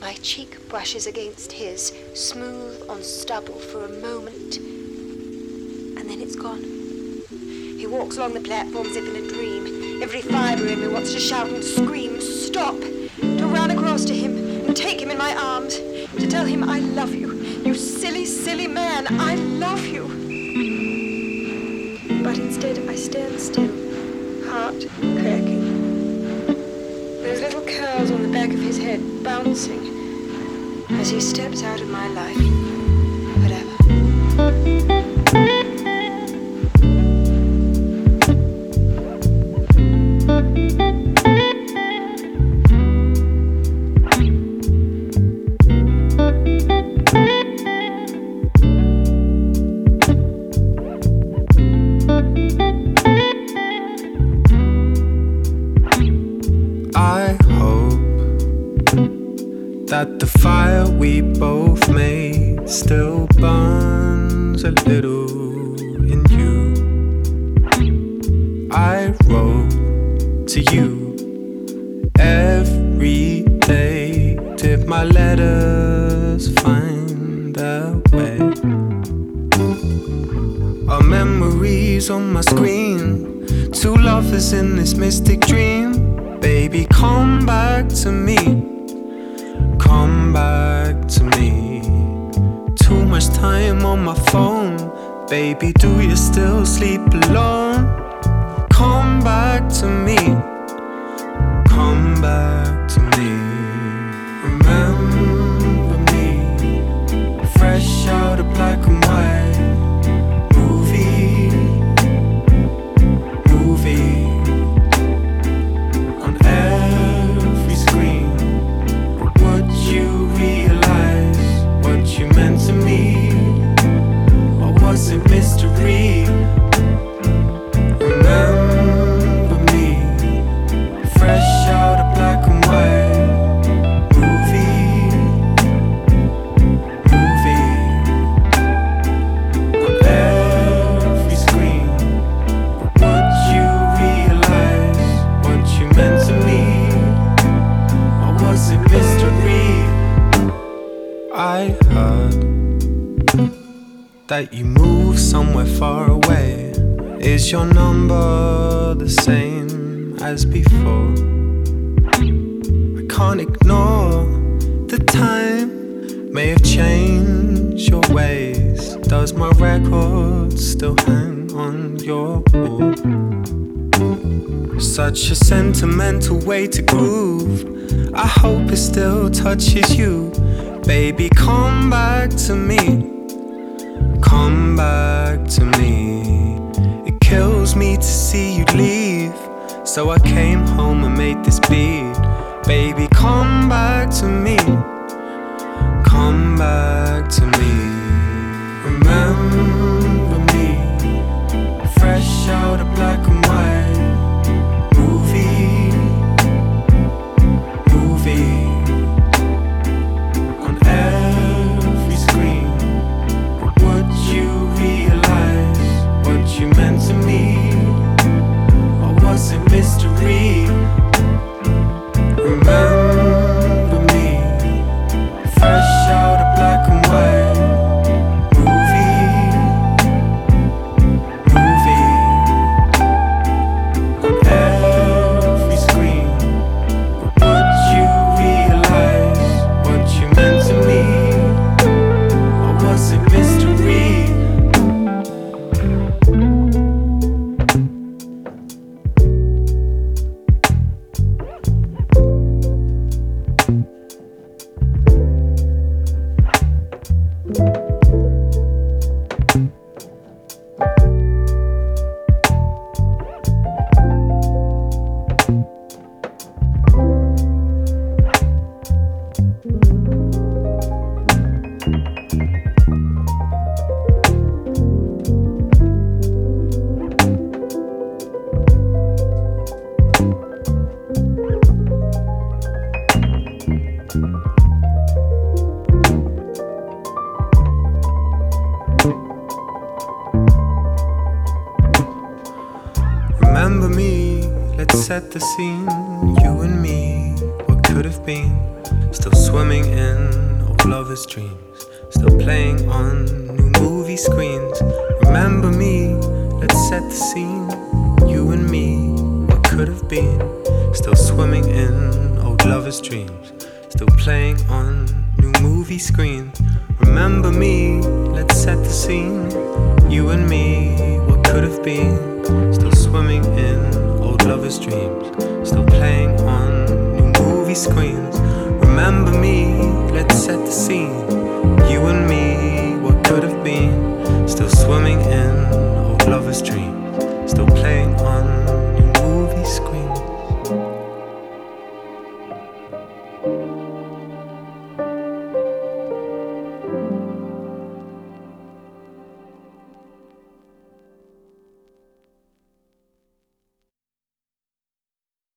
My cheek brushes against his, smooth on stubble for a moment, and then it's gone. He walks along the platform as if in a dream. Every fibre in me wants to shout and scream, stop, to run across to him and take him in my arms, to tell him I love you. You silly, silly man, I love you. But instead I stand still, heart cracking. Those little curls on the back of his head bouncing as he steps out of my life. Whatever. That the fire we both made still burns a little in you. I wrote to you every day. Did my letters find their way? Our memories on my screen, two lovers in this mystic dream. Baby, come back to me. Come back to me. Too much time on my phone. Baby, do you still sleep alone? Come back to me. Come back to me. Remember me. Fresh out of black and white. Movie on every screen. You realize what you meant to me, or was it mystery? Remember me, fresh out of black and white. Movie on every screen. But would you realize what you meant to me, or was it mystery? I heard that you moved somewhere far away. Is your number the same as before? I can't ignore the time may have changed your ways. Does my record still hang on your wall? Such a sentimental way to groove. I hope it still touches you. Baby, come back to me. Come back to me. It kills me to see you leave, so I came home and made this beat. Baby, come back to me. Come back to me. Remember me. Fresh out of black and white. Movie on every screen. But would you realize what you meant to me, or was it mystery? Remember me, fresh out of black and white. Movie on every screen. But would you realize what you meant to me, or was it mystery? Remember me, let's set the scene. You and me, what could have been. still swimming in old lovers' dreams, still playing on new movie screens. Remember me, let's set the scene. You and me, what could have been, still swimming in old lovers' dreams, still playing on new movie screens. Remember me, let's set the scene. You and me, what could have been, still swimming in old lovers' dreams, still playing on new movie screens. Remember me, let's set the scene. You and me, what could have been, still swimming in old lovers' dreams, still playing on new movie screens.